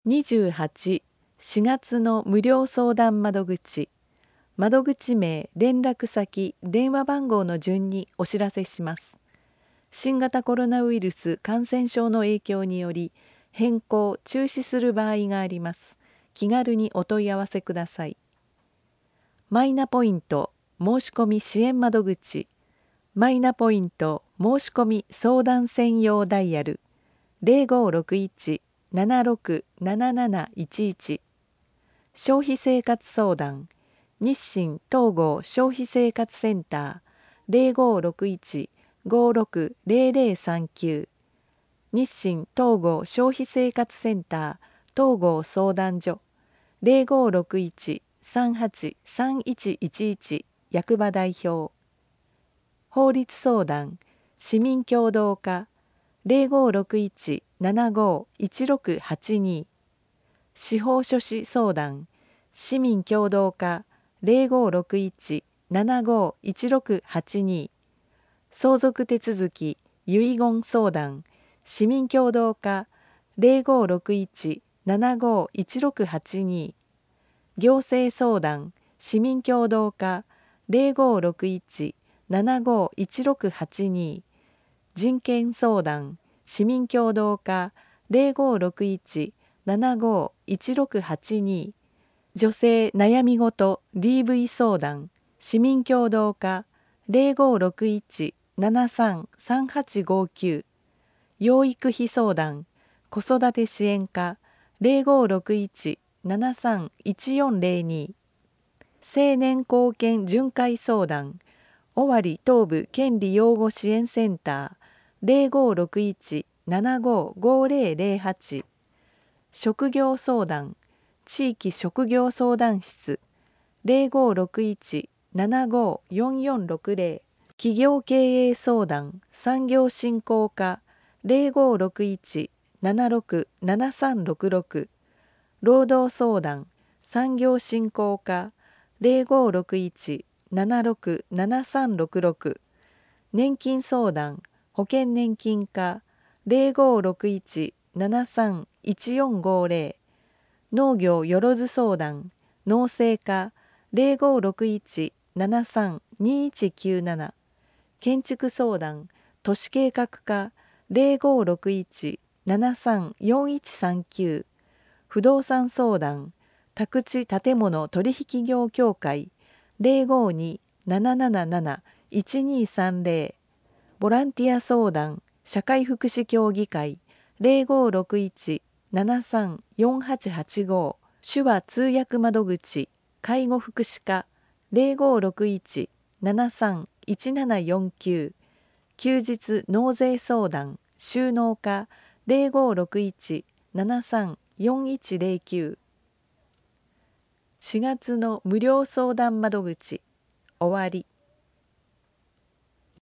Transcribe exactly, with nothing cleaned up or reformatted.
にじゅうはち、しがつの無料相談窓口、窓口名、連絡先、電話番号の順にお知らせします。新型コロナウイルス感染症の影響により、変更・中止する場合があります。気軽にお問い合わせください。マイナポイント申し込み支援窓口、マイナポイント申し込み相談専用ダイヤルゼロごろくいち ななろく なななないちいち、消費生活相談日清東郷消費生活センターゼロごろくいち ごろくゼロゼロさんきゅう、日清東郷消費生活センター東郷相談所ゼロごろくいち さんはち さんいちいちいち役場代表、法律相談市民協働課ゼロごろくいち ななごいちろくはちに、司法書士相談市民協働課ゼロごろくいち ななごいちろくはちに、相続手続き遺言相談市民協働課ゼロごろくいち ななごいちろくはちに、行政相談市民協働課ゼロごろくいち ななごいちろくはちに、人権相談市民協働課ゼロごろくいち ななごいちろくはちに、女性悩み事 ディーブイ 相談市民協働課ゼロごろくいち ななさん さんはちごきゅう、養育費相談子育て支援課ゼロごろくいち ななさん いちよんゼロに、青年貢献巡回相談尾張東部権利擁護支援センターゼロごろくいち ななごごゼロゼロはち、職業相談地域職業相談室ゼロごろくいち ななごよんよんろくゼロ、企業経営相談産業振興課ゼロごろくいち ななろく ななさんろくろく、労働相談産業振興課ゼロごろくいち ななろく ななさんろくろく、年金相談保険年金課ゼロごろくいち ななさんいちよんごゼロ、農業よろず相談農政課ゼロごろくいち ななさんにいちきゅうなな、建築相談都市計画課ゼロごろくいち ななさんよんいちさんきゅう、不動産相談宅地建物取引業協会ゼロごに ななななないちにさんゼロ、ボランティア相談社会福祉協議会ゼロごろくいち ななさんよんはちはちご、手話通訳窓口介護福祉課ゼロごろくいち ななさんいちななよんきゅう、休日納税相談収納課ゼロごろくいち ななさんよんいちゼロきゅう。しがつの無料相談窓口終わり。